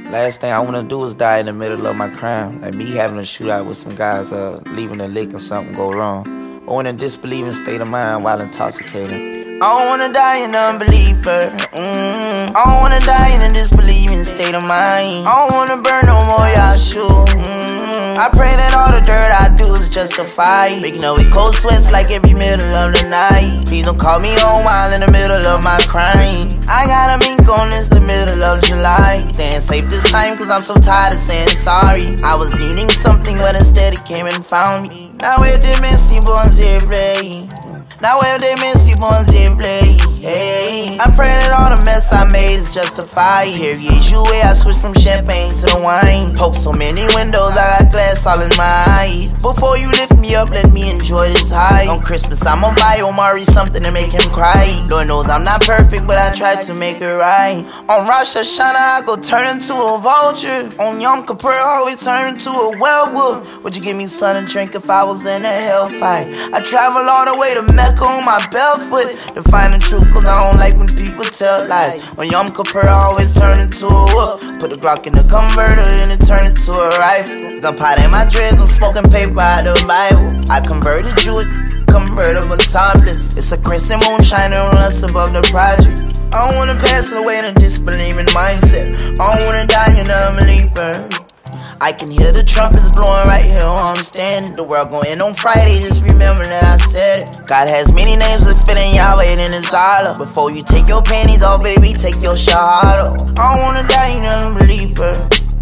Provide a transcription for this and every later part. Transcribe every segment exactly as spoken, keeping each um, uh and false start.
Last thing I wanna do is die in the middle of my crime. Like me having a shootout with some guys, uh, leaving a lick or something go wrong. Or in a disbelieving state of mind while intoxicating. I don't wanna die in unbeliever. Mm. I don't wanna die in a disbelieving state of mind. I don't wanna burn no more Yahshua. Mm. I pray that all the dirt I do is justified. Making up with cold sweats like every middle of the night. Please don't call me home while in the middle of my crime. I got a mink on this the middle of July. Staying safe this time cause I'm so tired of saying sorry. I was needing something but instead it came and found me. Now where the messy bones here play. Now where they messy ones in play. Hey, I pray that all the mess I made is justified. Here Yeshua, way I switched from champagne to the wine. Poke so many windows, I got glass all in my eyes. Before you lift me up, let me enjoy this high. On Christmas, I'ma buy Omari something to make him cry. Lord knows I'm not perfect, but I tried to make it right. On Rosh Hashanah, I go turn into a vulture. On Yom Kippur, I always turn into a werewolf. Would you give me something to drink if I was in a hellfight? I travel all the way to Mecca on my barefoot to find the truth, cause I don't like when people tell lies. On Yom Kippur, I always turn into a whoop. Put the Glock in the converter and it turn into a rifle. Gunpowder in my dreads, I'm smoking paper out of the Bible. I converted Jewish, convertible topless. It's a crescent moon shining on us above the projects. I don't wanna pass away in a disbelieving mindset. I don't wanna die in a unbeliever. I can hear the trumpets blowing right here where I'm standing. The world gon' end on Friday, just remember that I said it. God has many names that fit in Yahweh and it's Allah. Before you take your panties off, baby, take your shahada. I don't wanna die in an unbeliever.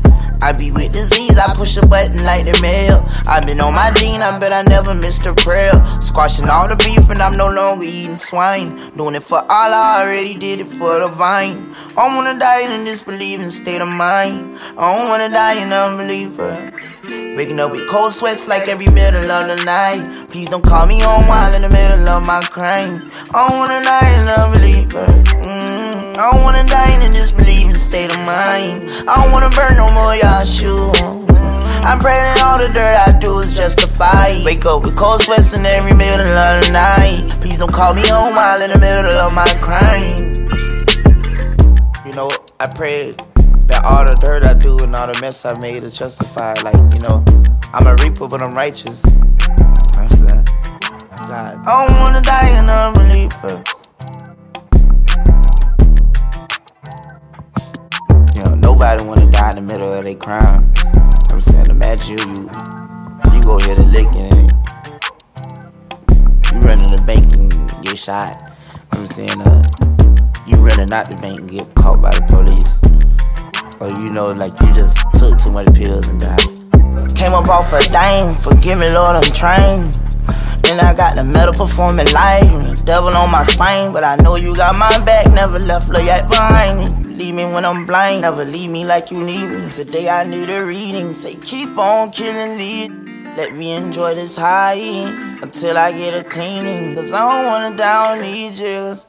I be with disease, I push a button like the mail. I been on my Dean, I bet I never missed a prayer. Squashing all the beef and I'm no longer eating swine. Doing it for Allah, I already did it for the vine. I don't wanna die in a disbelieving state of mind. I don't wanna die in unbeliever. Waking up with cold sweats like every middle of the night. Please don't call me home while in the middle of my crime. I don't wanna die in unbeliever. Mm. I don't wanna die in a disbelieving state of mind. I don't wanna burn no more Yahshua. I pray that all the dirt I do is justified. Wake up with cold sweats in every middle of the night. Please don't call me home while in the middle of my crime. You know, I pray that all the dirt I do and all the mess I made is justified. Like, you know, I'm a reaper, but I'm righteous. I'm saying, God. I don't wanna die in unbeliever. You know, nobody wanna die in the middle of their crime. I'm saying, imagine you, you, you go hit a lick and you run in the bank and get shot. I'm saying, uh, you running out the bank and get caught by the police. Or you know, like you just took too much pills and died. Came up off a dime, forgive me Lord, I'm trained. Then I got the metal performing live, devil on my spine. But I know you got my back, never left look yet behind me. Leave me when I'm blind, never leave me like you need me. Today I need a reading, say keep on killing lead. Let me enjoy this high until I get a cleaning. Cause I don't wanna die on these jiggers.